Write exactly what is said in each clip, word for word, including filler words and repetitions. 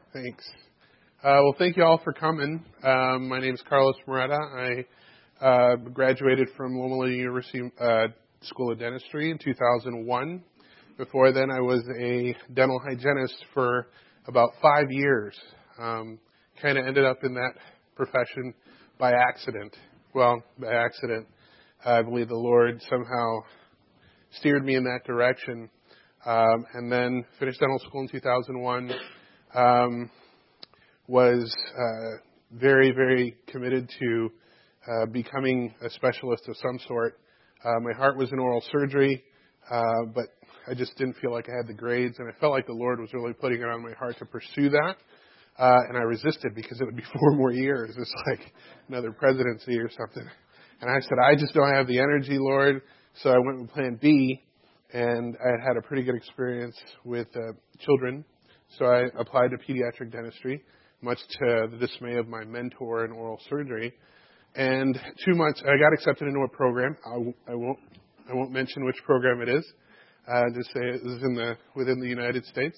Thanks. Uh, well, thank you all for coming. Um, my name is Carlos Moreta. I uh, graduated from Loma Linda University uh, School of Dentistry in two thousand one. Before then, I was a dental hygienist for about five years. Um, kind of ended up in that profession by accident. Well, by accident. I believe the Lord somehow steered me in that direction. Um, and then finished dental school in two thousand one. Um, was uh, very, very committed to uh, becoming a specialist of some sort. Uh, my heart was in oral surgery, uh, but I just didn't feel like I had the grades, and I felt like the Lord was really putting it on my heart to pursue that. Uh, and I resisted because it would be four more years. It's like another presidency or something. And I said, I just don't have the energy, Lord. So I went with plan B, and I had had a pretty good experience with uh, children. So I applied to pediatric dentistry, much to the dismay of my mentor in oral surgery. And two months, I got accepted into a program. I, I won't, I won't mention which program it is. Uh, just say it was in the within the United States.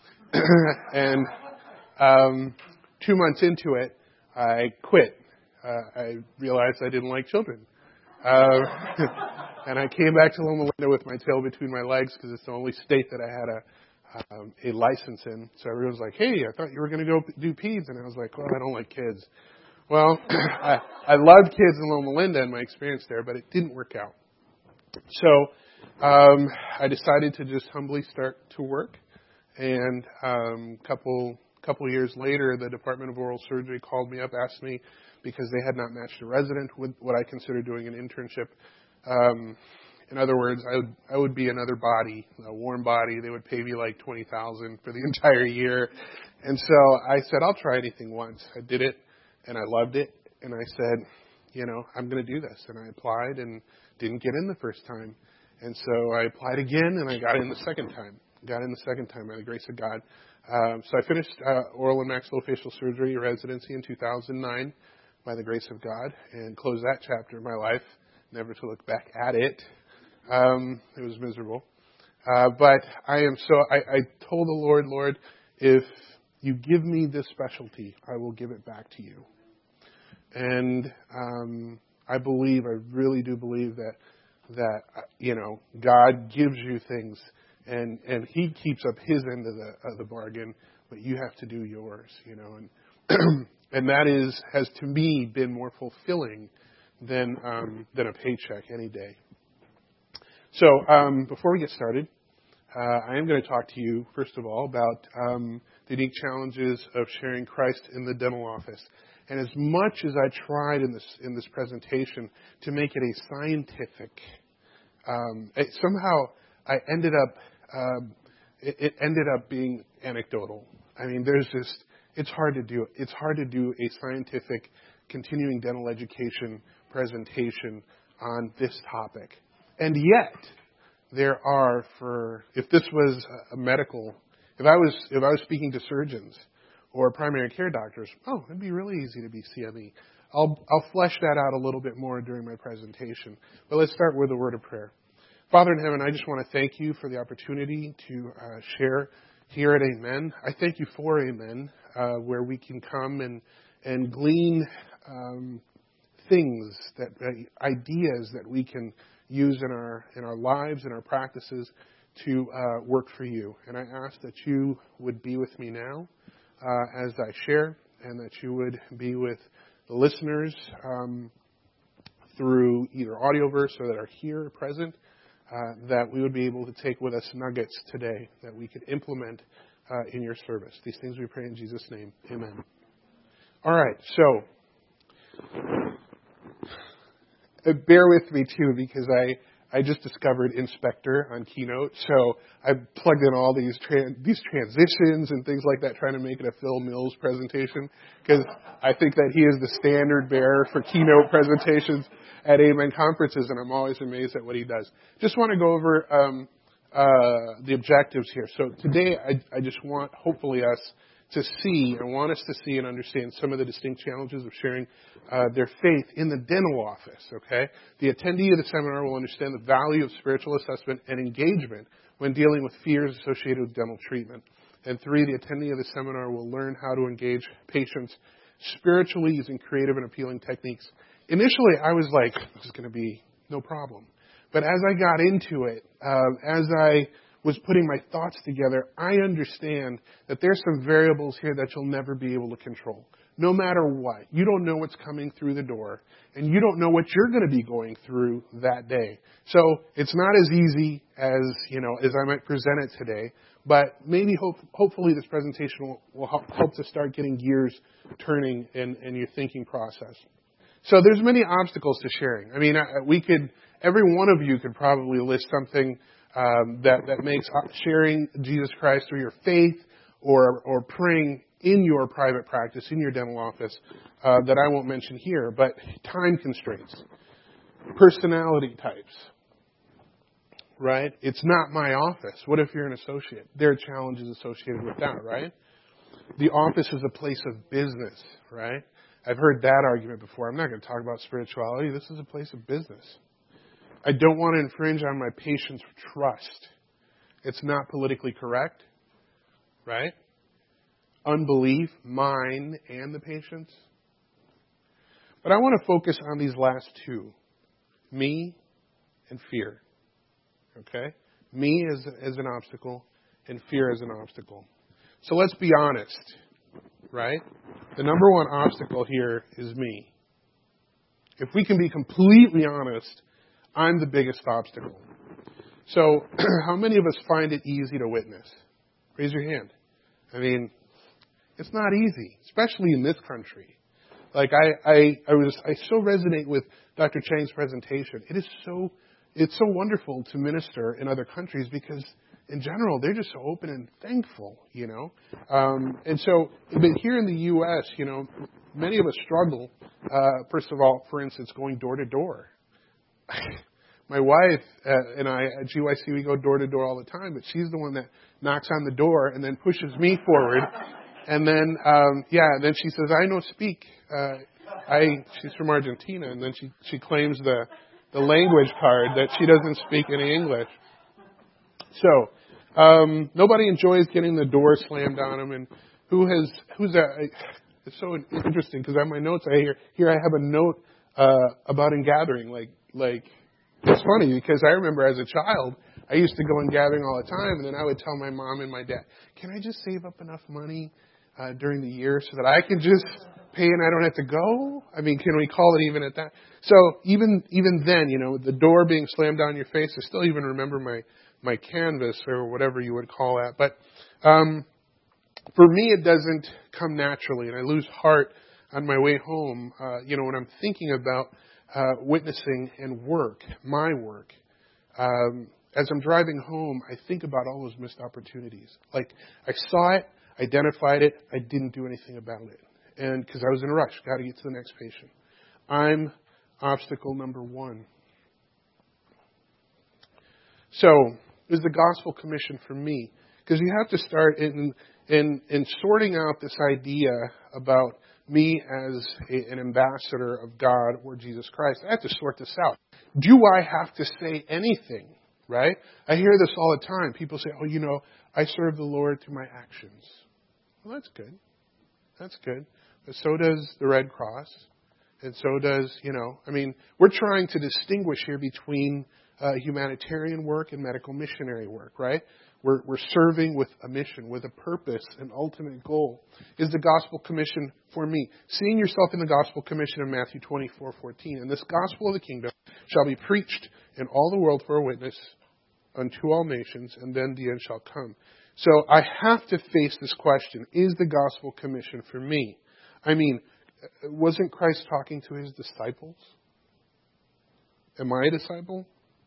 and um, two months into it, I quit. Uh, I realized I didn't like children. Uh, and I came back to Loma Linda with my tail between my legs because it's the only state that I had a Um, a license in. So everyone was like, hey, I thought you were going to go do peds. And I was like, well, I don't like kids. Well, I, I loved kids in Loma Linda and my experience there, but it didn't work out. So um, I decided to just humbly start to work. And a um, couple couple years later, the Department of Oral Surgery called me up, asked me, because they had not matched a resident with what I consider doing an internship. Um, In other words, I would I would be another body, a warm body. They would pay me like twenty thousand dollars for the entire year. And so I said, I'll try anything once. I did it, and I loved it. And I said, you know, I'm going to do this. And I applied and didn't get in the first time. And so I applied again, and I got in the second time. Got in the second time by the grace of God. Um, so I finished uh, oral and maxillofacial surgery residency in two thousand nine by the grace of God and closed that chapter of my life, never to look back at it. Um, it was miserable. Uh, but I am so, I, I told the Lord, Lord, if you give me this specialty, I will give it back to you. And um, I believe, I really do believe that, that, you know, God gives you things and, and He keeps up His end of the, of the bargain, but you have to do yours, you know. And, and that is, has to me been more fulfilling than, um, than a paycheck any day. So um, before we get started, uh, I am going to talk to you, first of all, about um, the unique challenges of sharing Christ in the dental office. And as much as I tried in this in this presentation to make it a scientific, um, it, somehow I ended up, uh, it, it ended up being anecdotal. I mean, there's just, it's hard to do. It's hard to do a scientific continuing dental education presentation on this topic. And yet, there are for, if this was a medical, if I was if I was speaking to surgeons or primary care doctors, oh, it'd be really easy to be C M E. I'll I'll flesh that out a little bit more during my presentation. But let's start with a word of prayer. Father in heaven, I just want to thank you for the opportunity to uh, share here at Amen. I thank you for Amen, uh, where we can come and and glean um, things that uh, ideas that we can use in our in our lives and our practices to uh, work for you. And I ask that you would be with me now uh, as I share, and that you would be with the listeners um, through either audioverse or that are here present, uh, that we would be able to take with us nuggets today that we could implement uh, in your service. These things we pray in Jesus' name. Amen. All right, so bear with me, too, because I, I just discovered Inspector on Keynote. So I plugged in all these tran- these transitions and things like that, trying to make it a Phil Mills presentation, because I think that he is the standard bearer for Keynote presentations at Amen conferences, and I'm always amazed at what he does. Just want to go over um, uh, the objectives here. So today I, I just want, hopefully, us to see, I want us to see and understand some of the distinct challenges of sharing uh, their faith in the dental office, okay? The attendee of the seminar will understand the value of spiritual assessment and engagement when dealing with fears associated with dental treatment. And three, the attendee of the seminar will learn how to engage patients spiritually using creative and appealing techniques. Initially, I was like, this is going to be no problem. But as I got into it, uh, as I was putting my thoughts together, I understand that there's some variables here that you'll never be able to control. No matter what, you don't know what's coming through the door, and you don't know what you're going to be going through that day. So it's not as easy as, you know, as I might present it today, but maybe hope, hopefully this presentation will, will help, help to start getting gears turning in, in your thinking process. So there's many obstacles to sharing. I mean, we could, every one of you could probably list something um, that, that makes sharing Jesus Christ through your faith or, or praying in your private practice, in your dental office, uh, that I won't mention here, but time constraints, personality types, right? It's not my office. What if you're an associate? There are challenges associated with that, right? The office is a place of business, right? I've heard that argument before. I'm not going to talk about spirituality. This is a place of business. I don't want to infringe on my patient's trust. It's not politically correct, right? Unbelief, mine and the patient's. But I want to focus on these last two, me and fear. Okay? Me as, as an obstacle and fear as an obstacle. So let's be honest, right? The number one obstacle here is me. If we can be completely honest, I'm the biggest obstacle. So how many of us find it easy to witness? Raise your hand. I mean, it's not easy, especially in this country. Like I, I, I was, I so resonate with Doctor Chang's presentation. It is so, it's so wonderful to minister in other countries because, in general, they're just so open and thankful, you know. Um, and so, but here in the U S, you know, many of us struggle. Uh, first of all, for instance, going door to door. My wife uh, and I at G Y C, we go door to door all the time, but she's the one that knocks on the door and then pushes me forward. And then, um, yeah, then she says, I no speak. Uh, I, she's from Argentina, and then she, she claims the, the language card that she doesn't speak any English. So, um, nobody enjoys getting the door slammed on them. And who has, who's that? It's so interesting because on my notes, I hear, here I have a note, uh, about in gathering. Like, like, it's funny because I remember as a child, I used to go in gathering all the time, and then I would tell my mom and my dad, can I just save up enough money Uh, during the year so that I can just pay and I don't have to go? I mean, can we call it even at that? So even even then, you know, the door being slammed down your face, I still even remember my, my canvas or whatever you would call that. But um, for me, it doesn't come naturally, and I lose heart on my way home, uh, you know, when I'm thinking about uh, witnessing and work, my work. Um, as I'm driving home, I think about all those missed opportunities. Like, I saw it, identified it, I didn't do anything about it. And because I was in a rush, got to get to the next patient. I'm obstacle number one. So, is the gospel commission for me? Because you have to start in, in, in sorting out this idea about me as a, an ambassador of God or Jesus Christ. I have to sort this out. Do I have to say anything? Right? I hear this all the time. People say, oh, you know, I serve the Lord through my actions. Well, that's good. That's good. But so does the Red Cross. And so does, you know, I mean, we're trying to distinguish here between uh, humanitarian work and medical missionary work, right? We're, we're serving with a mission, with a purpose, an ultimate goal. Is the gospel commission for me? Seeing yourself in the gospel commission in Matthew twenty-four fourteen. And this gospel of the kingdom shall be preached in all the world for a witness unto all nations, and then the end shall come. So I have to face this question. Is the gospel commission for me? I mean, wasn't Christ talking to his disciples? Am I a disciple?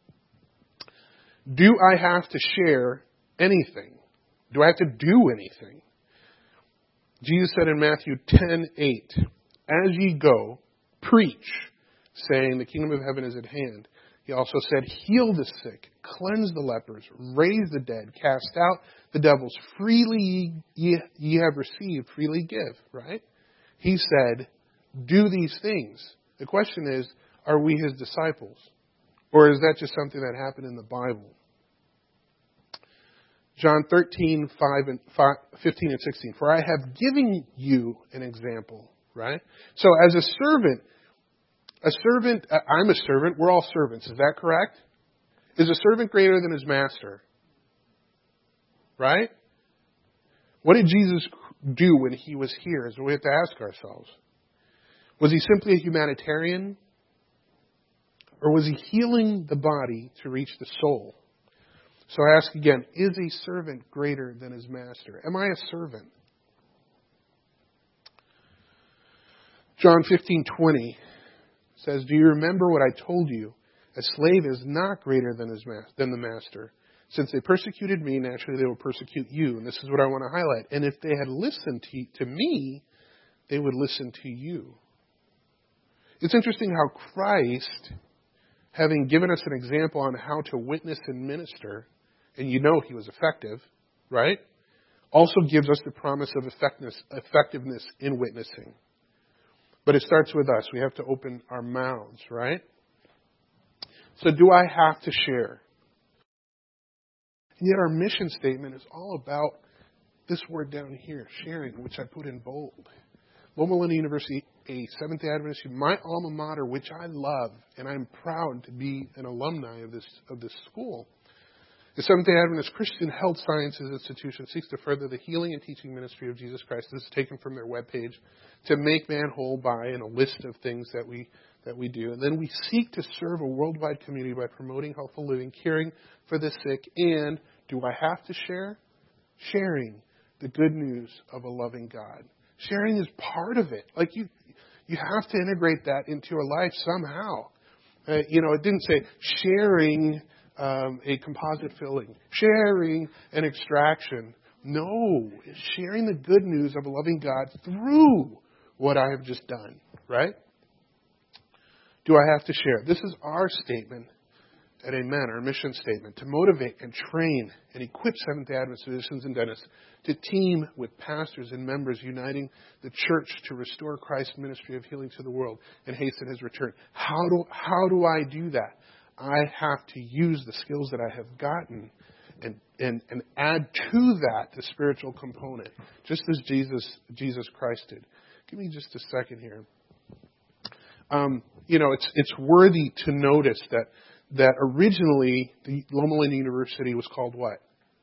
Do I have to share anything? Do I have to do anything? Jesus said in Matthew ten eight, as ye go, preach, saying the kingdom of heaven is at hand. He also said, heal the sick, cleanse the lepers, raise the dead, cast out the devils. Freely ye, ye have received, freely give, right? He said, do these things. The question is, are we his disciples? Or is that just something that happened in the Bible? John thirteen, five and five, fifteen and sixteen. For I have given you an example, right? So as a servant, a servant, I'm a servant, we're all servants, is that correct? Is a servant greater than his master? Right? What did Jesus do when he was here is what we have to ask ourselves. Was he simply a humanitarian? Or was he healing the body to reach the soul? So I ask again, is a servant greater than his master? Am I a servant? John fifteen twenty says, do you remember what I told you? A slave is not greater than his ma- than the master. Since they persecuted me, naturally they will persecute you. And this is what I want to highlight. And if they had listened to, to me, they would listen to you. It's interesting how Christ, having given us an example on how to witness and minister, and you know he was effective, right? Also gives us the promise of effectiveness, effectiveness in witnessing. But it starts with us. We have to open our mouths, right? So do I have to share? And yet our mission statement is all about this word down here, sharing, which I put in bold. Loma Linda University, a Seventh-day Adventist, my alma mater, which I love, and I'm proud to be an alumni of this of this school. The Seventh-day Adventist Christian Health Sciences Institution seeks to further the healing and teaching ministry of Jesus Christ. This is taken from their webpage. To make man whole by, and a list of things that we that we do. And then we seek to serve a worldwide community by promoting healthful living, caring for the sick, and do I have to share? Sharing the good news of a loving God. Sharing is part of it. Like you, you have to integrate that into your life somehow. Uh, you know, it didn't say sharing um, a composite filling, sharing an extraction. No, it's sharing the good news of a loving God through what I have just done, right? Do I have to share? This is our statement at Amen, our mission statement, to motivate and train and equip Seventh-day Adventist physicians and dentists to team with pastors and members uniting the church to restore Christ's ministry of healing to the world and hasten his return. How do, how do I do that? I have to use the skills that I have gotten and, and, and add to that the spiritual component, just as Jesus, Jesus Christ did. Give me just a second here. Um, you know, it's it's worthy to notice that that originally the Loma Linda University was called what?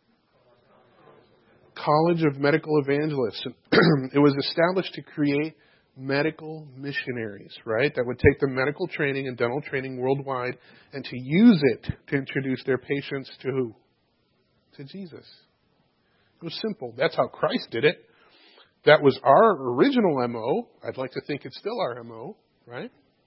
College of Medical Evangelists. It was established to create medical missionaries, right? That would take the medical training and dental training worldwide and to use it to introduce their patients to who? To Jesus. It was simple. That's how Christ did it. That was our original M O. I'd like to think it's still our M O, right?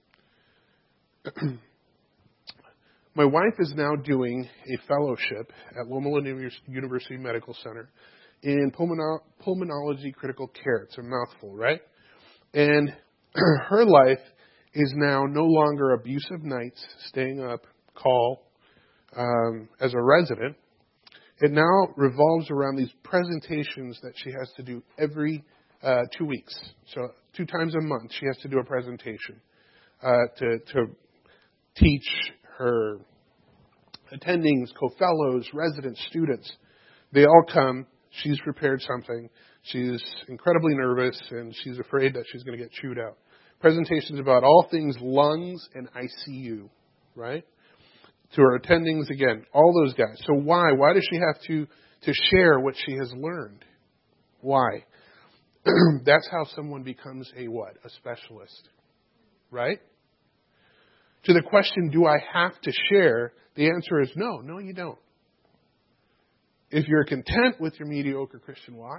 My wife is now doing a fellowship at Loma Linda University Medical Center in pulmono- pulmonology critical care. It's a mouthful, right? And her life is now no longer abusive nights, staying up, call, um, as a resident. It now revolves around these presentations that she has to do every uh, two weeks. So two times a month she has to do a presentation uh, to, to teach her attendings, co-fellows, residents, students. They all come. She's prepared something. She's incredibly nervous, and she's afraid that she's going to get chewed out. Presentations about all things lungs and I C U, right? To her attendings, again, all those guys. So why? Why does she have to, to share what she has learned? Why? That's how someone becomes a what? A specialist, right? To the question, do I have to share? The answer is no. No, you don't. If you're content with your mediocre Christian walk,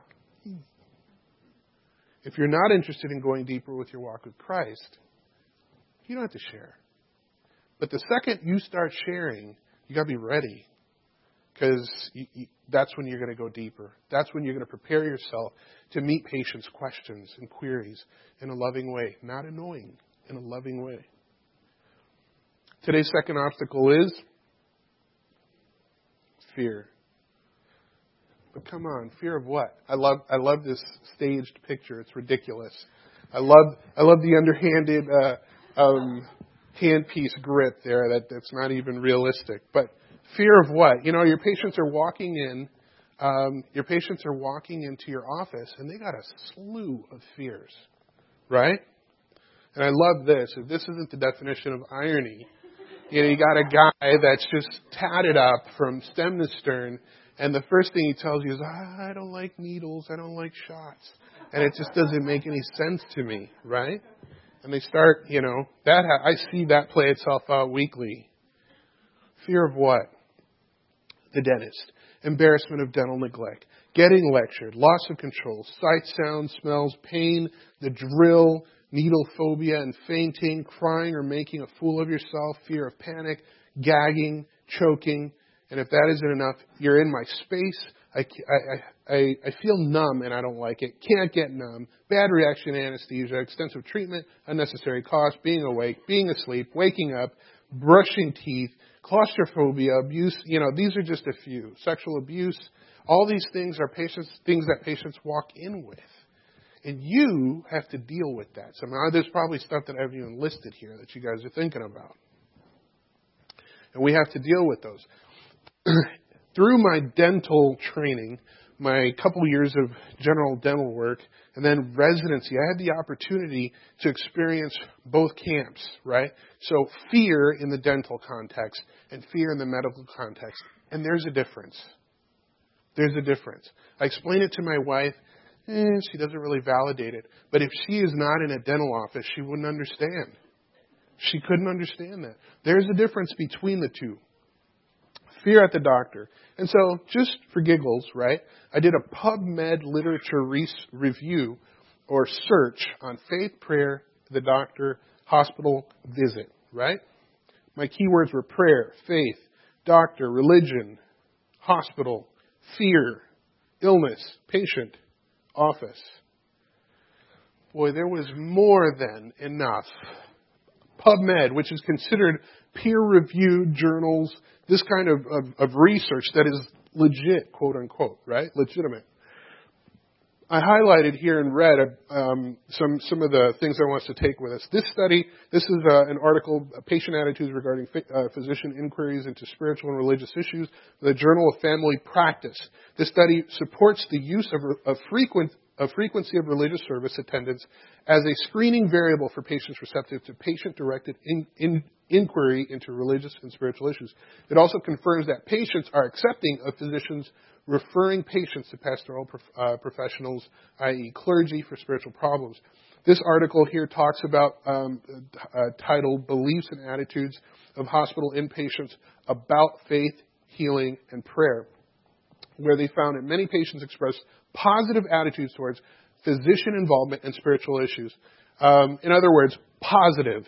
if you're not interested in going deeper with your walk with Christ, you don't have to share. But the second you start sharing, you got to be ready, because that's when you're going to go deeper. That's when you're going to prepare yourself to meet patients' questions and queries in a loving way, not annoying, in a loving way. Today's second obstacle is fear. But come on, fear of what? I love I love this staged picture. It's ridiculous. I love I love the underhanded uh, um, handpiece grip there. That that's not even realistic. But fear of what? You know, your patients are walking in Um, your patients are walking into your office, and they got a slew of fears, right? And I love this. If this isn't the definition of irony, you know, you got a guy that's just tatted up from stem to stern, and the first thing he tells you is, ah, I don't like needles, I don't like shots. And it just doesn't make any sense to me, right? And they start, you know, that ha- I see that play itself out weekly. Fear of what? The dentist. Embarrassment of dental neglect. Getting lectured. Loss of control. Sight, sound, smells, pain, the drill, needle phobia and fainting, crying or making a fool of yourself, fear of panic, gagging, choking. And if that isn't enough, you're in my space. I, I, I, I feel numb and I don't like it. Can't get numb. Bad reaction to anesthesia. Extensive treatment. Unnecessary cost. Being awake. Being asleep. Waking up. Brushing teeth. Claustrophobia. Abuse. You know, these are just a few. Sexual abuse. All these things are patients, things that patients walk in with. And you have to deal with that. So now there's probably stuff that I haven't even listed here that you guys are thinking about. And we have to deal with those. Through my dental training, my couple years of general dental work, and then residency, I had the opportunity to experience both camps, right? So fear in the dental context and fear in the medical context. And there's a difference. There's a difference. I explain it to my wife. Eh, she doesn't really validate it. But if she is not in a dental office, she wouldn't understand. She couldn't understand that. There's a difference between the two. Fear at the doctor. And so, just for giggles, right, I did a PubMed literature re- review or search on faith, prayer, the doctor, hospital visit, right? My keywords were prayer, faith, doctor, religion, hospital, fear, illness, patient, office. Boy, there was more than enough. PubMed, which is considered peer-reviewed journals, this kind of, of, of research that is legit, quote unquote, right? Legitimate. I highlighted here in red um, some some of the things I want us to take with us. This study, this is uh, an article, Patient Attitudes Regarding uh, Physician Inquiries into Spiritual and Religious Issues, the Journal of Family Practice. This study supports the use of, of frequent of frequency of religious service attendance as a screening variable for patients receptive to patient-directed in, in, inquiry into religious and spiritual issues. It also confirms that patients are accepting of physicians referring patients to pastoral prof, uh, professionals, that is clergy, for spiritual problems. This article here talks about, um, uh, titled Beliefs and Attitudes of Hospital Inpatients About Faith, Healing, and Prayer, where they found that many patients expressed positive attitudes towards physician involvement in spiritual issues. Um, in other words, positive.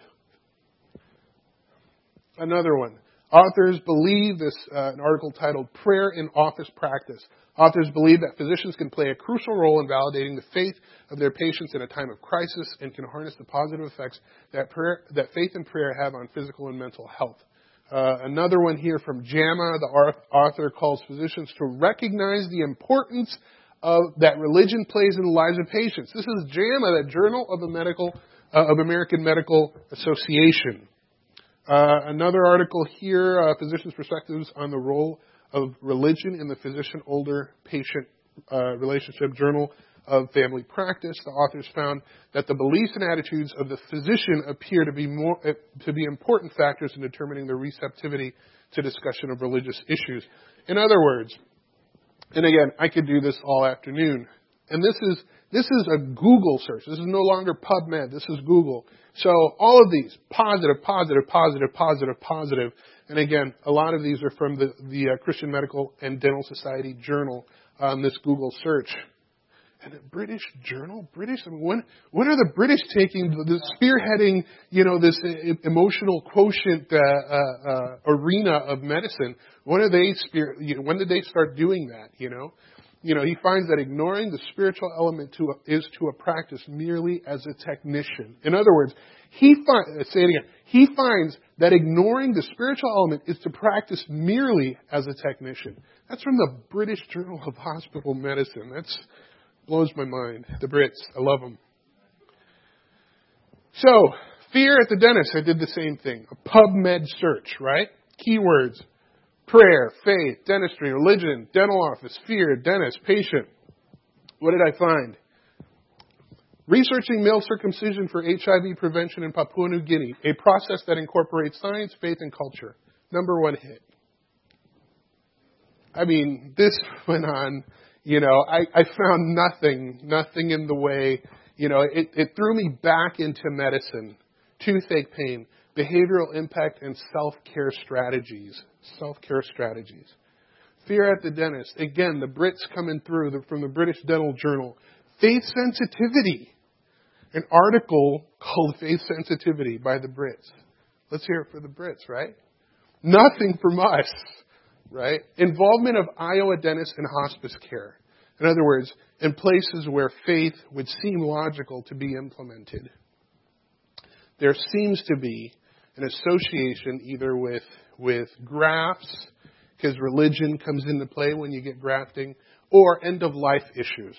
Another one. Authors believe, this uh, an article titled Prayer in Office Practice. Authors believe that physicians can play a crucial role in validating the faith of their patients in a time of crisis and can harness the positive effects that prayer, that faith and prayer have on physical and mental health. Uh, another one here from JAMA, the author calls physicians to recognize the importance of that religion plays in the lives of patients. This is JAMA, the Journal of the Medical uh, of American Medical Association. Uh, another article here, uh, Physicians' Perspectives on the Role of Religion in the Physician-Older Patient uh, Relationship, Journal of Family Practice. The authors found that the beliefs and attitudes of the physician appear to be more uh, to be important factors in determining the receptivity to discussion of religious issues. In other words, and again, I could do this all afternoon, and this is this is a Google search. This is no longer PubMed. This is Google. So all of these, positive, positive, positive, positive, positive. And again, a lot of these are from the, the uh, Christian Medical and Dental Society Journal on this Google search. And a British journal? British? I mean, when, when are the British taking the spearheading, you know, this emotional quotient uh, uh, uh, arena of medicine? When are they spear, you know, when did they start doing that, you know? You know, he finds that ignoring the spiritual element to a, is to a practice merely as a technician. In other words, he finds, say it again, he finds that ignoring the spiritual element is to practice merely as a technician. That's from the British Journal of Hospital Medicine. That's blows my mind. The Brits, I love them. So, fear at the dentist, I did the same thing. A PubMed search, right? Keywords. prayer, faith, dentistry, religion, dental office, fear, dentist, patient. What did I find? Researching male circumcision for H I V prevention in Papua New Guinea, a process that incorporates science, faith, and culture. Number one hit. I mean, this went on, you know, I, I found nothing, nothing in the way, you know, it, it threw me back into medicine, toothache pain, behavioral impact, and self-care strategies. Self-care strategies. Fear at the dentist. Again, the Brits coming through the, from the British Dental Journal. Faith sensitivity. An article called Faith Sensitivity by the Brits. Let's hear it for the Brits, right? Nothing from us, right? Involvement of Iowa dentists in hospice care. In other words, in places where faith would seem logical to be implemented. There seems to be an association either with, with grafts, because religion comes into play when you get grafting, or end-of-life issues.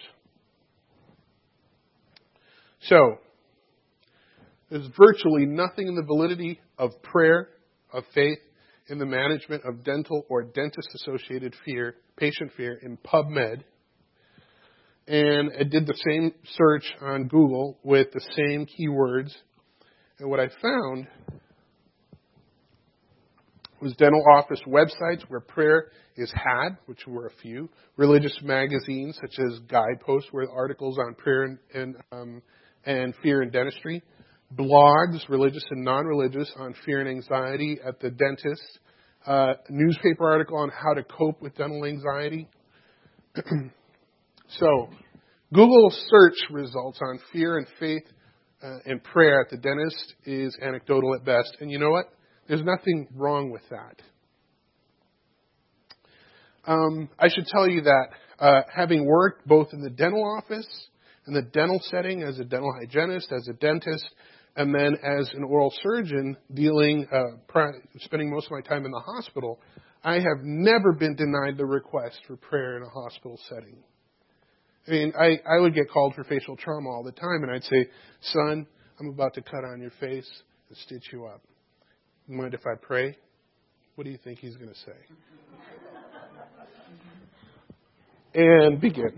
So, there's virtually nothing in the validity of prayer, of faith, in the management of dental or dentist-associated fear, patient fear in PubMed. And I did the same search on Google with the same keywords. And what I found was dental office websites where prayer is had, which were a few, religious magazines such as Guidepost, where articles on prayer and, and, um, and fear in dentistry, blogs, religious and non-religious, on fear and anxiety at the dentist, uh, newspaper article on how to cope with dental anxiety. So, Google search results on fear and faith uh, and prayer at the dentist is anecdotal at best. And you know what? There's nothing wrong with that. Um, I should tell you that uh, having worked both in the dental office, in the dental setting as a dental hygienist, as a dentist, and then as an oral surgeon dealing, uh, pri- spending most of my time in the hospital, I have never been denied the request for prayer in a hospital setting. I mean, I, I would get called for facial trauma all the time, and I'd say, son, I'm about to cut on your face and stitch you up. Mind if I pray? What do you think he's going to say? And begin.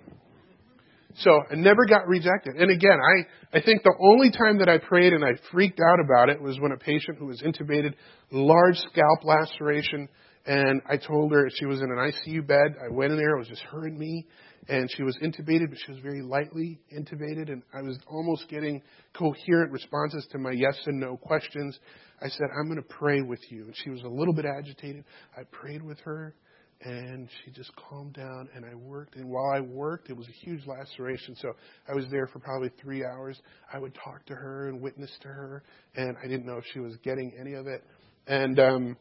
So I never got rejected. And again, I, I think the only time that I prayed and I freaked out about it was when a patient who was intubated, large scalp laceration, and I told her she was in an I C U bed. I went in there, it was just her and me, and she was intubated, but she was very lightly intubated, and I was almost getting coherent responses to my yes and no questions. I said, I'm going to pray with you. And she was a little bit agitated. I prayed with her, and she just calmed down, and I worked. And while I worked, it was a huge laceration, so I was there for probably three hours. I would talk to her and witness to her, and I didn't know if she was getting any of it. And um,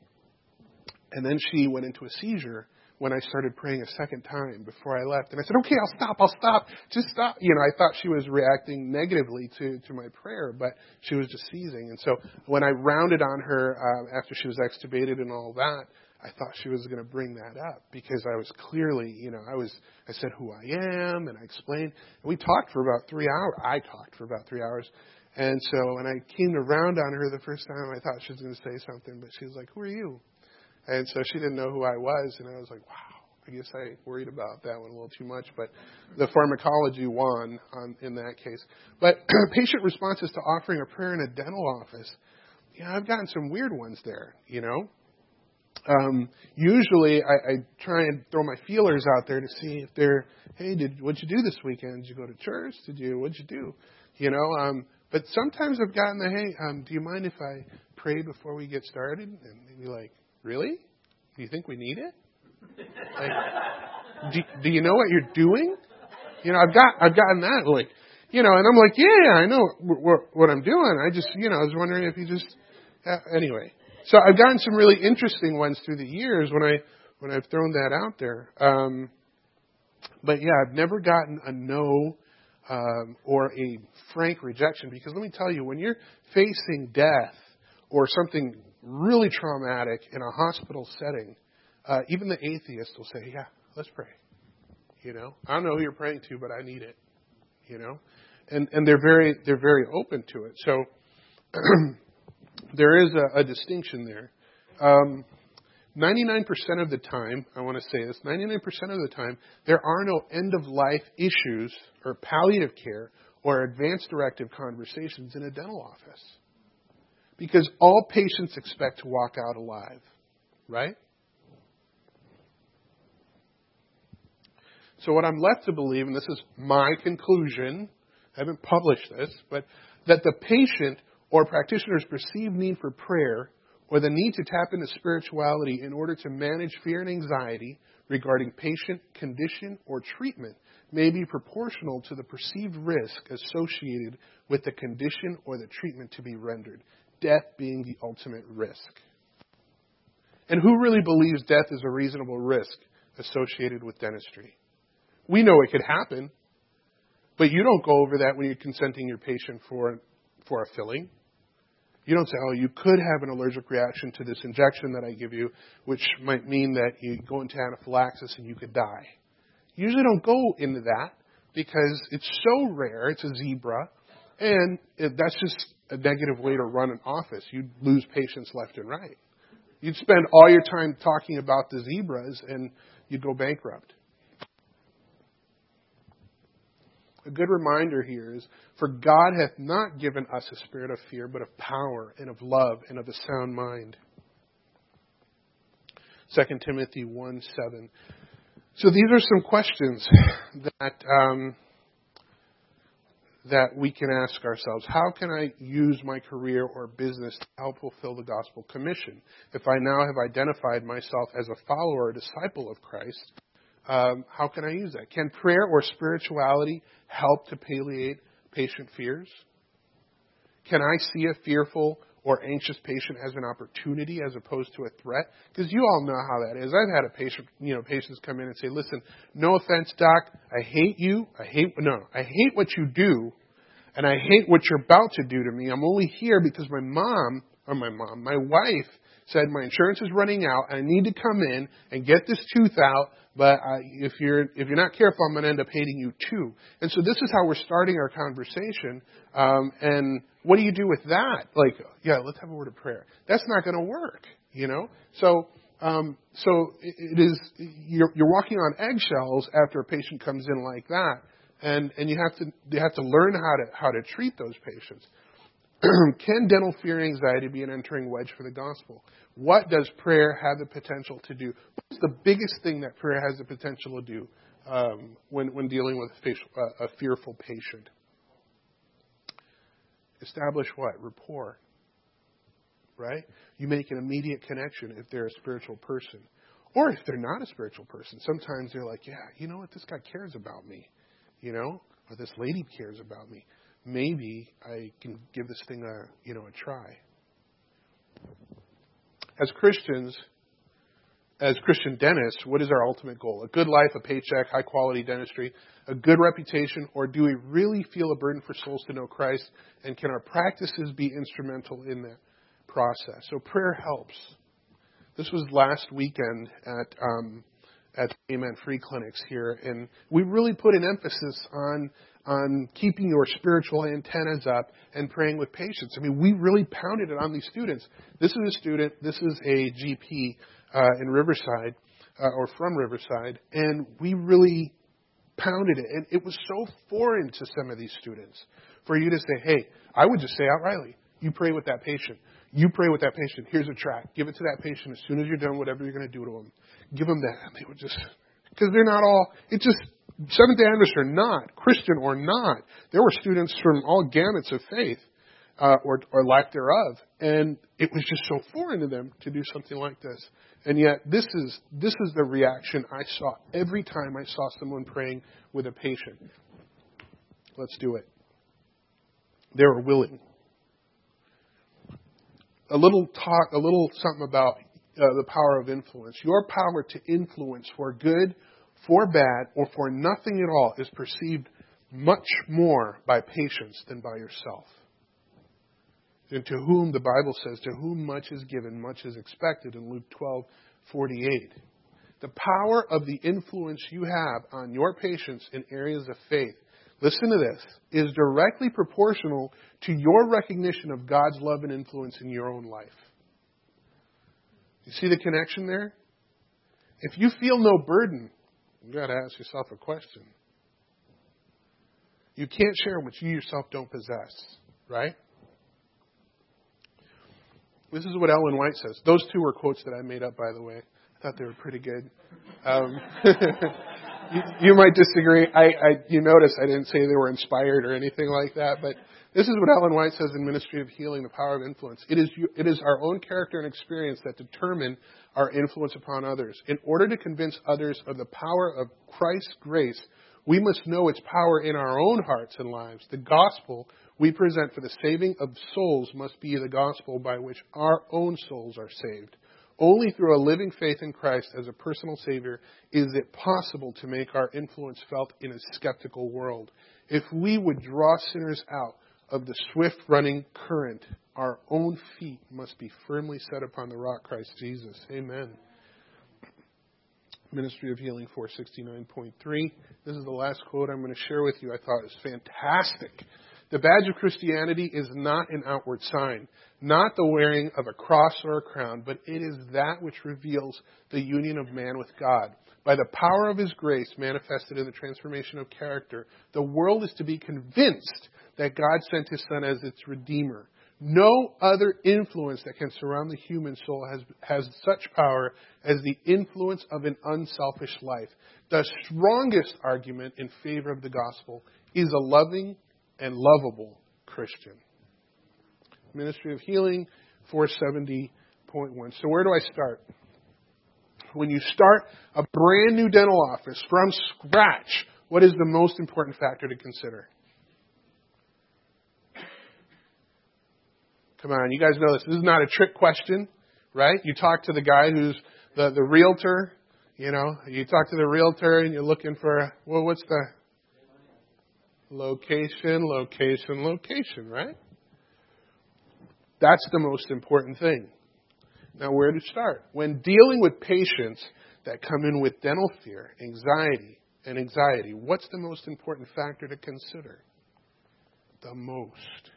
and then she went into a seizure when I started praying a second time before I left. And I said, okay, I'll stop, I'll stop, just stop. You know, I thought she was reacting negatively to, to my prayer, but she was just seizing. And so when I rounded on her uh, after she was extubated and all that, I thought she was going to bring that up because I was clearly, you know, I was, I said who I am and I explained. And we talked for about three hours. I talked for about three hours. And so when I came to round on her the first time, I thought she was going to say something, but she was like, who are you? And so she didn't know who I was, and I was like, wow, I guess I worried about that one a little too much. But the pharmacology won on, in that case. But patient responses to offering a prayer in a dental office, yeah, I've gotten some weird ones there, you know. Um, usually I, I try and throw my feelers out there to see if they're, hey, did what'd you do this weekend? Did you go to church? Did you, what'd you do? You know, um, but sometimes I've gotten the, hey, um, do you mind if I pray before we get started? And they'd be like, really? Do you think we need it? Like, do, do you know what you're doing? You know, I've got, I've gotten that, like, you know, and I'm like, yeah, I know what, what I'm doing. I just, you know, I was wondering if you just, uh, anyway. So I've gotten some really interesting ones through the years when I, when I've thrown that out there. Um, but yeah, I've never gotten a no, um, or a frank rejection, because let me tell you, when you're facing death or something really traumatic in a hospital setting, uh, even the atheist will say, yeah, let's pray. You know, I don't know who you're praying to, but I need it. You know, and, and they're very, they're very open to it. So there is a, a distinction there. Um, ninety-nine percent of the time, I want to say this, ninety-nine percent of the time, there are no end-of-life issues or palliative care or advanced directive conversations in a dental office. Because all patients expect to walk out alive, right? So what I'm left to believe, and this is my conclusion, I haven't published this, but that the patient or practitioner's perceived need for prayer or the need to tap into spirituality in order to manage fear and anxiety regarding patient condition or treatment may be proportional to the perceived risk associated with the condition or the treatment to be rendered, death being the ultimate risk. And who really believes death is a reasonable risk associated with dentistry? We know it could happen, but you don't go over that when you're consenting your patient for, for a filling. You don't say, oh, you could have an allergic reaction to this injection that I give you, which might mean that you go into anaphylaxis and you could die. You usually don't go into that because it's so rare, it's a zebra, and it, that's just a negative way to run an office. You'd lose patients left and right. You'd spend all your time talking about the zebras and you'd go bankrupt. A good reminder here is, for God hath not given us a spirit of fear, but of power and of love and of a sound mind. Second Timothy one seven. So these are some questions that um, that we can ask ourselves. How can I use my career or business to help fulfill the gospel commission? If I now have identified myself as a follower or disciple of Christ, Um, how can I use that? Can prayer or spirituality help to palliate patient fears? Can I see a fearful or anxious patient as an opportunity as opposed to a threat? Because you all know how that is. I've had a patient, you know, patients come in and say, "Listen, no offense, doc, I hate you. I hate no, I hate what you do, and I hate what you're about to do to me. I'm only here because my mom or my mom, my wife said my insurance is running out. And I need to come in and get this tooth out. But uh, if you're if you're not careful, I'm going to end up hating you too." And so this is how we're starting our conversation. Um, and what do you do with that? Like, yeah, let's have a word of prayer. That's not going to work, you know. So um, so it is. You're, you're walking on eggshells after a patient comes in like that, and and you have to you have to learn how to how to treat those patients. Can dental fear and anxiety be an entering wedge for the gospel? What does prayer have the potential to do? What's the biggest thing that prayer has the potential to do um, when, when dealing with a, facial, uh, a fearful patient? Establish what? Rapport. Right? You make an immediate connection if they're a spiritual person. Or if they're not a spiritual person. Sometimes they're like, yeah, you know what? This guy cares about me. You know? Or this lady cares about me. Maybe I can give this thing a, you know, a try. As Christians, as Christian dentists, what is our ultimate goal? A good life, a paycheck, high quality dentistry, a good reputation, or do we really feel a burden for souls to know Christ? And can our practices be instrumental in that process? So prayer helps. This was last weekend at um, at Amen Free Clinics here, and we really put an emphasis on on keeping your spiritual antennas up and praying with patients. I mean, we really pounded it on these students. This is a student, this is a G P uh, in Riverside, uh, or from Riverside, and we really pounded it. And it was so foreign to some of these students for you to say, hey, I would just say outrightly, you pray with that patient. You pray with that patient. Here's a tract. Give it to that patient as soon as you're done, whatever you're going to do to them. Give them that. And they would just, because they're not all, it just, Seventh-day Adventists are not, Christian or not. There were students from all gamuts of faith, uh, or, or lack thereof, and it was just so foreign to them to do something like this. And yet, this is this is the reaction I saw every time I saw someone praying with a patient. Let's do it. They were willing. A little talk, a little something about uh, the power of influence. Your power to influence for good, for bad, or for nothing at all is perceived much more by patients than by yourself. And to whom, the Bible says, to whom much is given, much is expected in Luke twelve forty-eight. The power of the influence you have on your patients in areas of faith, listen to this, is directly proportional to your recognition of God's love and influence in your own life. You see the connection there? If you feel no burden, you've got to ask yourself a question. You can't share what you yourself don't possess, right? This is what Ellen White says. Those two were quotes that I made up, by the way. I thought they were pretty good. Um, you, you might disagree. I, I, you notice I didn't say they were inspired or anything like that, but this is what Ellen White says in Ministry of Healing, The Power of Influence. It is, it is our own character and experience that determine our influence upon others. In order to convince others of the power of Christ's grace, we must know its power in our own hearts and lives. The gospel we present for the saving of souls must be the gospel by which our own souls are saved. Only through a living faith in Christ as a personal Savior is it possible to make our influence felt in a skeptical world. If we would draw sinners out of the swift-running current, our own feet must be firmly set upon the rock, Christ Jesus. Amen. Ministry of Healing four sixty-nine point three. This is the last quote I'm going to share with you. I thought it was fantastic. The badge of Christianity is not an outward sign, not the wearing of a cross or a crown, but it is that which reveals the union of man with God. By the power of His grace manifested in the transformation of character, the world is to be convinced that God sent His Son as its Redeemer. No other influence that can surround the human soul has, has such power as the influence of an unselfish life. The strongest argument in favor of the gospel is a loving and lovable Christian. Ministry of Healing four seventy point one. So where do I start? When you start a brand new dental office from scratch, what is the most important factor to consider? Come on, you guys know this. This is not a trick question, right? You talk to the guy who's the, the realtor, you know, you talk to the realtor and you're looking for, well, what's the location, location, location, right? That's the most important thing. Now, where to start? When dealing with patients that come in with dental fear, anxiety, and anxiety, what's the most important factor to consider? The most.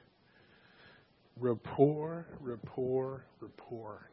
Rapport, rapport, rapport.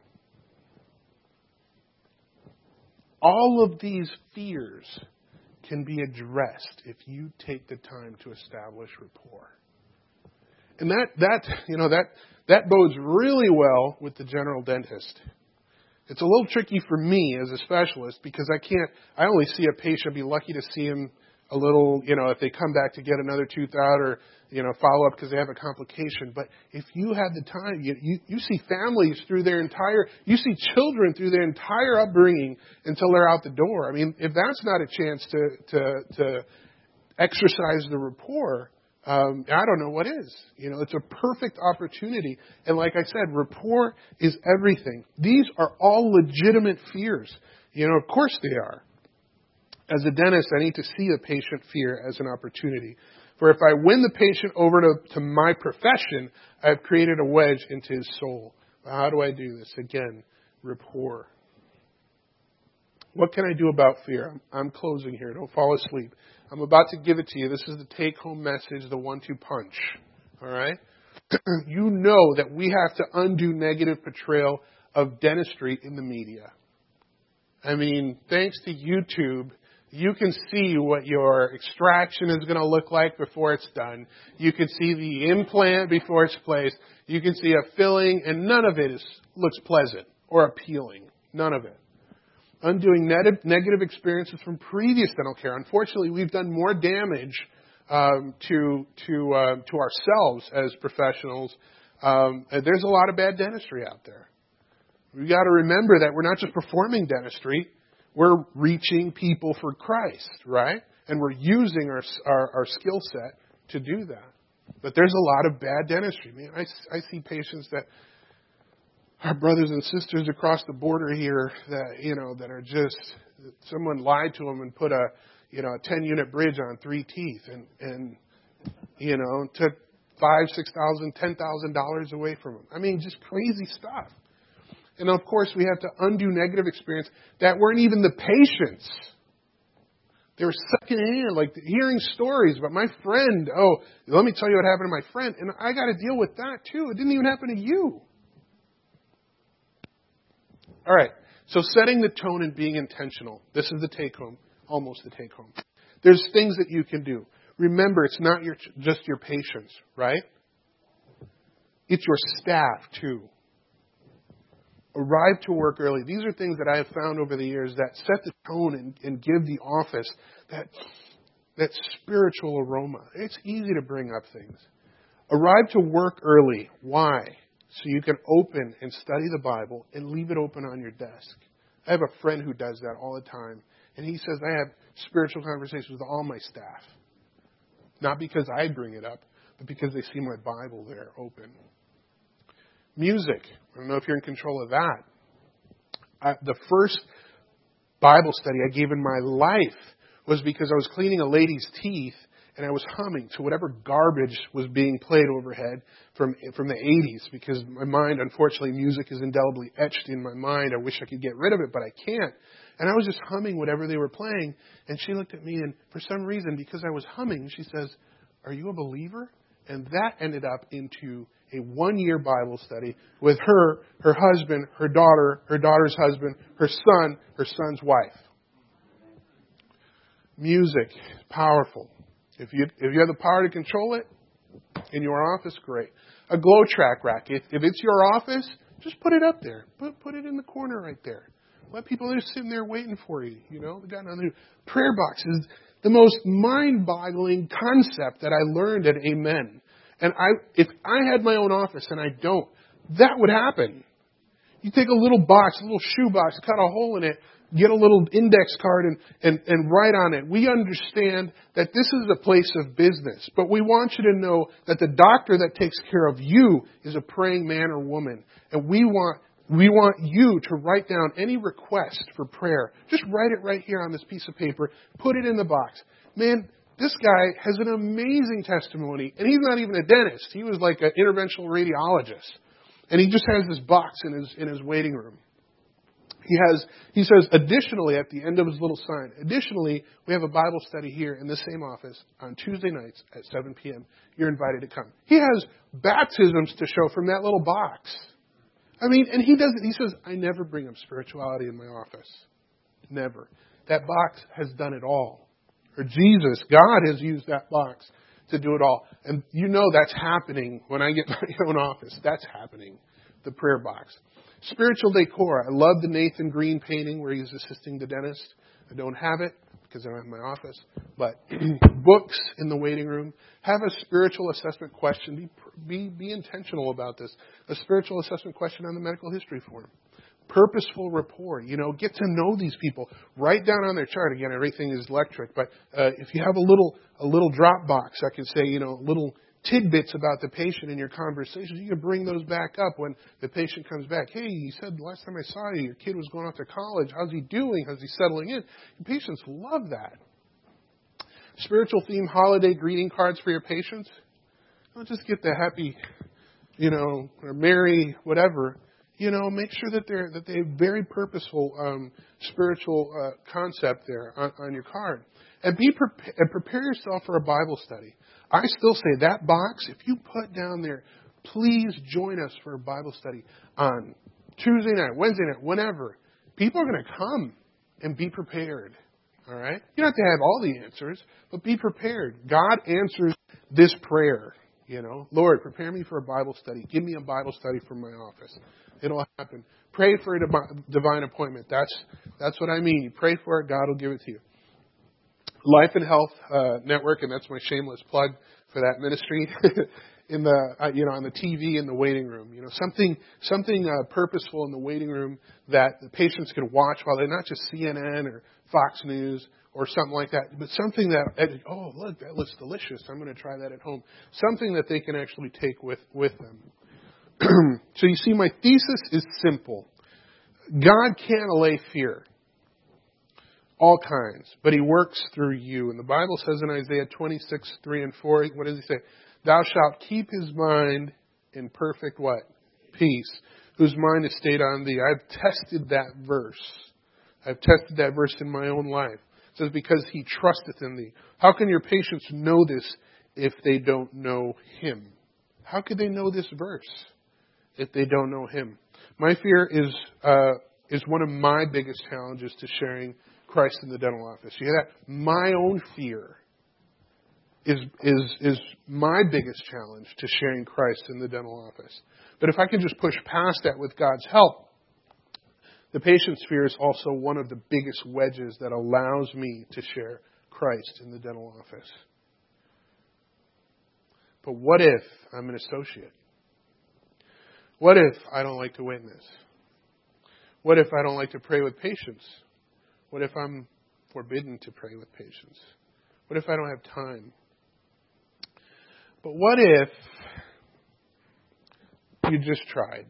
All of these fears can be addressed if you take the time to establish rapport. And that, that you know, that, that bodes really well with the general dentist. It's a little tricky for me as a specialist because I can't, I only see a patient, I'd be lucky to see him a little, you know, if they come back to get another tooth out or, you know, follow up because they have a complication. But if you have the time, you, you, you see families through their entire, you see children through their entire upbringing until they're out the door. I mean, if that's not a chance to, to, to exercise the rapport, um, I don't know what is. You know, it's a perfect opportunity. And like I said, rapport is everything. These are all legitimate fears. You know, of course they are. As a dentist, I need to see the patient fear as an opportunity. For if I win the patient over to, to my profession, I've created a wedge into his soul. How do I do this? Again, rapport. What can I do about fear? I'm, I'm closing here. Don't fall asleep. I'm about to give it to you. This is the take-home message, the one two punch. All right? You know that we have to undo negative portrayal of dentistry in the media. I mean, thanks to YouTube, you can see what your extraction is going to look like before it's done. You can see the implant before it's placed. You can see a filling, and none of it is, looks pleasant or appealing. None of it. Undoing net- negative experiences from previous dental care. Unfortunately, we've done more damage um, to to uh, to ourselves as professionals. Um, there's a lot of bad dentistry out there. We've got to remember that we're not just performing dentistry. We're reaching people for Christ, right? And we're using our, our, our skill set to do that. But there's a lot of bad dentistry. Man, I, I see patients that our brothers and sisters across the border here that, you know, that are just, someone lied to them and put a, you know, a ten unit bridge on three teeth and, and, you know, took five, six thousand, ten thousand dollars away from them. I mean, just crazy stuff. And of course, we have to undo negative experience that weren't even the patients. They were secondhand, like hearing stories about my friend. Oh, let me tell you what happened to my friend. And I got to deal with that too. It didn't even happen to you. All right. So setting the tone and being intentional. This is the take home, almost the take home. There's things that you can do. Remember, it's not your, just your patients, right? It's your staff too. Arrive to work early. These are things that I have found over the years that set the tone and, and give the office that, that spiritual aroma. It's easy to bring up things. Arrive to work early. Why? So you can open and study the Bible and leave it open on your desk. I have a friend who does that all the time. And he says, I have spiritual conversations with all my staff. Not because I bring it up, but because they see my Bible there open. Music. I don't know if you're in control of that. I, the first Bible study I gave in my life was because I was cleaning a lady's teeth and I was humming to whatever garbage was being played overhead from from the eighties, because my mind, unfortunately, music is indelibly etched in my mind. I wish I could get rid of it, but I can't. And I was just humming whatever they were playing. And she looked at me, and for some reason, because I was humming, she says, "Are you a believer?" And that ended up into a one-year Bible study with her, her husband, her daughter, her daughter's husband, her son, her son's wife. Music, powerful. If you if you have the power to control it in your office, great. A glow track rack. If, if it's your office, just put it up there. Put put it in the corner right there. Let people that are sitting there waiting for you. You know, they got another prayer box is the most mind-boggling concept that I learned at Amen. And I, if I had my own office, and I don't, that would happen. You take a little box, a little shoe box, cut a hole in it, get a little index card and, and, and write on it. We understand that this is a place of business, but we want you to know that the doctor that takes care of you is a praying man or woman. And we want we want you to write down any request for prayer. Just write it right here on this piece of paper. Put it in the box. Man, this guy has an amazing testimony, and he's not even a dentist. He was like an interventional radiologist. And he just has this box in his in his waiting room. He has, he says, additionally, at the end of his little sign, additionally, we have a Bible study here in the same office on Tuesday nights at seven p.m. You're invited to come. He has baptisms to show from that little box. I mean, and he doesn't, he says, I never bring up spirituality in my office. Never. That box has done it all. Or Jesus, God has used that box to do it all. And you know that's happening when I get my own office. That's happening. The prayer box. Spiritual decor. I love the Nathan Green painting where he's assisting the dentist. I don't have it because I don't have my office. But books in the waiting room. Have a spiritual assessment question. Be, be, be intentional about this. A spiritual assessment question on the medical history form. Purposeful rapport. You know, get to know these people. Write down on their chart. Again, everything is electric. But uh, if you have a little a little drop box, I can say, you know, little tidbits about the patient in your conversations, you can bring those back up when the patient comes back. Hey, you said last time I saw you, your kid was going off to college. How's he doing? How's he settling in? Your patients love that. Spiritual theme holiday greeting cards for your patients. Don't just get the happy, you know, or merry, whatever. You know, make sure that they're that they have very purposeful um, spiritual uh, concept there on, on your card, and be pre- and prepare yourself for a Bible study. I still say that box, if you put down there, please join us for a Bible study on Tuesday night, Wednesday night, whenever. People are going to come, and be prepared. All right? You don't have to have all the answers, but be prepared. God answers this prayer. You know, Lord, prepare me for a Bible study. Give me a Bible study for my office. It'll happen. Pray for a divine appointment. That's that's what I mean. You pray for it, God will give it to you. Life and Health uh, Network, and that's my shameless plug for that ministry. in the uh, you know on the T V in the waiting room, you know something something uh, purposeful in the waiting room that the patients can watch while they're not just C N N or Fox News or something like that, but something that oh look that looks delicious. I'm going to try that at home. Something that they can actually take with with them. So you see, my thesis is simple. God can't allay fear. All kinds. But He works through you. And the Bible says in Isaiah twenty-six, three and four, what does He say? Thou shalt keep his mind in perfect what? Peace. Whose mind is stayed on thee. I've tested that verse. I've tested that verse in my own life. It says, because he trusteth in thee. How can your patients know this if they don't know Him? How could they know this verse if they don't know Him? My fear is uh, is one of my biggest challenges to sharing Christ in the dental office. You hear that? My own fear is is is my biggest challenge to sharing Christ in the dental office. But if I can just push past that with God's help, the patient's fear is also one of the biggest wedges that allows me to share Christ in the dental office. But what if I'm an associate? What if I don't like to witness? What if I don't like to pray with patients? What if I'm forbidden to pray with patients? What if I don't have time? But what if you just tried?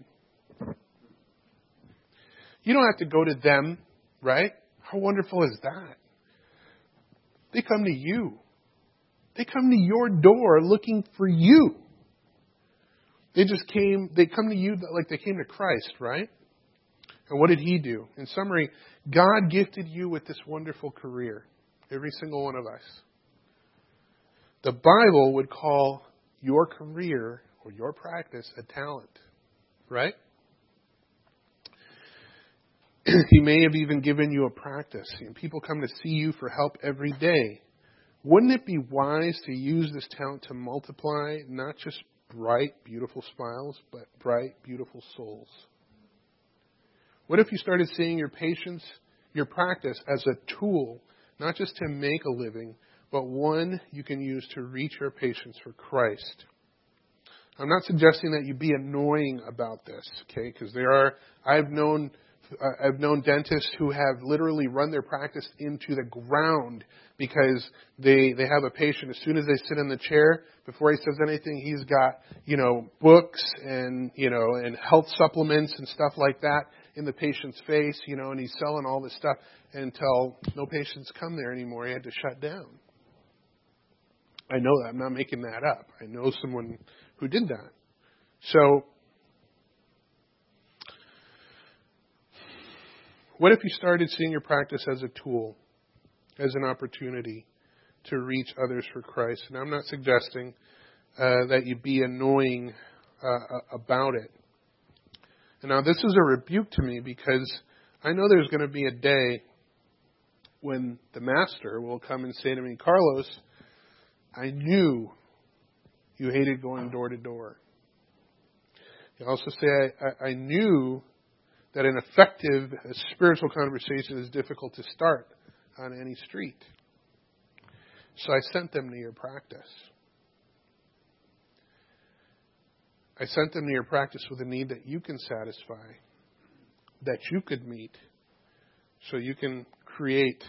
You don't have to go to them, right? How wonderful is that? They come to you. They come to your door looking for you. They just came, they come to you like they came to Christ, right? And what did He do? In summary, God gifted you with this wonderful career. Every single one of us. The Bible would call your career or your practice a talent, right? He may have even given you a practice. And people come to see you for help every day. Wouldn't it be wise to use this talent to multiply not just bright, beautiful smiles, but bright, beautiful souls? What if you started seeing your patients, your practice, as a tool, not just to make a living, but one you can use to reach your patients for Christ? I'm not suggesting that you be annoying about this, okay? Because there are, I've known, I've known dentists who have literally run their practice into the ground because they they have a patient. As soon as they sit in the chair, before he says anything, he's got, you know, books and, you know, and health supplements and stuff like that in the patient's face, you know, and he's selling all this stuff until no patients come there anymore. He had to shut down. I know that. I'm not making that up. I know someone who did that. So, what if you started seeing your practice as a tool, as an opportunity to reach others for Christ? And I'm not suggesting uh, that you be annoying uh, about it. And now this is a rebuke to me because I know there's going to be a day when the master will come and say to me, Carlos, I knew you hated going door to door. He'll also say, I, I, I knew that an effective spiritual conversation is difficult to start on any street. So I sent them to your practice. I sent them to your practice with a need that you can satisfy, that you could meet, so you can create,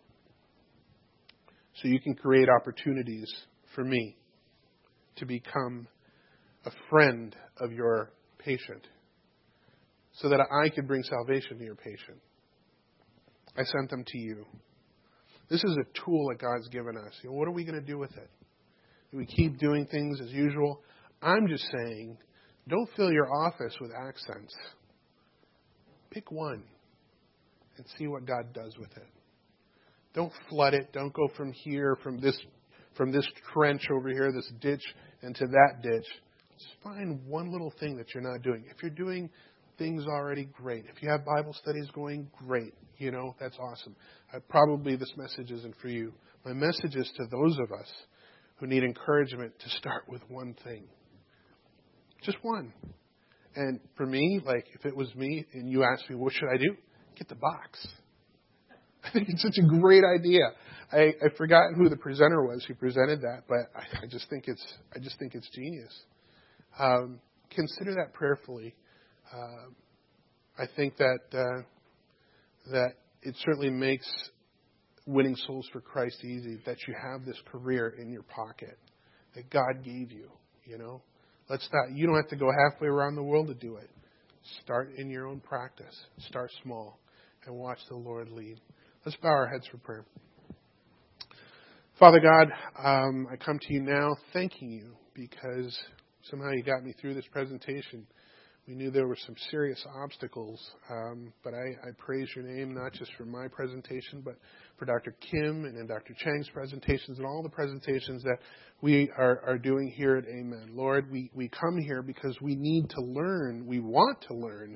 so you can create opportunities for me to become a friend of your patient, so that I could bring salvation to your patient. I sent them to you. This is a tool that God's given us. You know, what are we going to do with it? Do we keep doing things as usual? I'm just saying, don't fill your office with accents. Pick one and see what God does with it. Don't flood it. Don't go from here, from this, from this trench over here, this ditch, into that ditch. Just find one little thing that you're not doing. If you're doing things already, great. If you have Bible studies going, great. You know, that's awesome. Uh, probably this message isn't for you. My message is to those of us who need encouragement to start with one thing. Just one. And for me, like, if it was me and you asked me, what should I do? Get the box. I think it's such a great idea. I, I've forgotten who the presenter was who presented that, but I, I just think it's I just think it's genius. Um, consider that prayerfully. Uh, I think that uh, that it certainly makes winning souls for Christ easy. That you have this career in your pocket that God gave you. You know, let's not. You don't have to go halfway around the world to do it. Start in your own practice. Start small, and watch the Lord lead. Let's bow our heads for prayer. Father God, um, I come to you now thanking you because somehow you got me through this presentation. We knew there were some serious obstacles, um, but I, I praise your name not just for my presentation, but for Doctor Kim and Doctor Chang's presentations and all the presentations that we are, are doing here at Amen. Lord, we, we come here because we need to learn, we want to learn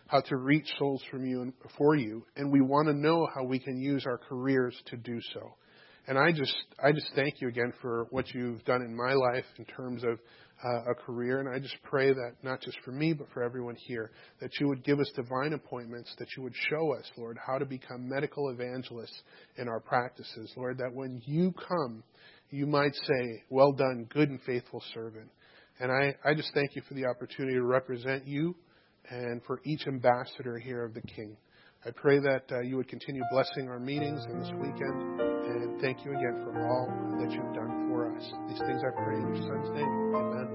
how to reach souls from you and for you, and we want to know how we can use our careers to do so. And I just, I just thank you again for what you've done in my life in terms of uh, a career. And I just pray that not just for me, but for everyone here, that you would give us divine appointments, that you would show us, Lord, how to become medical evangelists in our practices. Lord, that when you come, you might say, well done, good and faithful servant. And I, I just thank you for the opportunity to represent you and for each ambassador here of the King. I pray that uh, you would continue blessing our meetings in this weekend. And thank you again for all that you've done for us. These things I pray in your Son's name. Amen.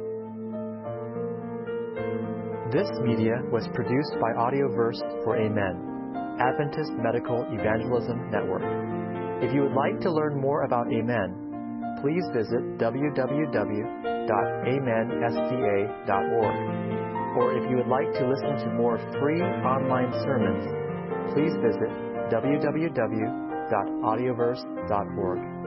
This media was produced by Audioverse for Amen, Adventist Medical Evangelism Network. If you would like to learn more about Amen, please visit w w w dot amen s d a dot org. Or if you would like to listen to more free online sermons, please visit w w w dot audioverse dot org.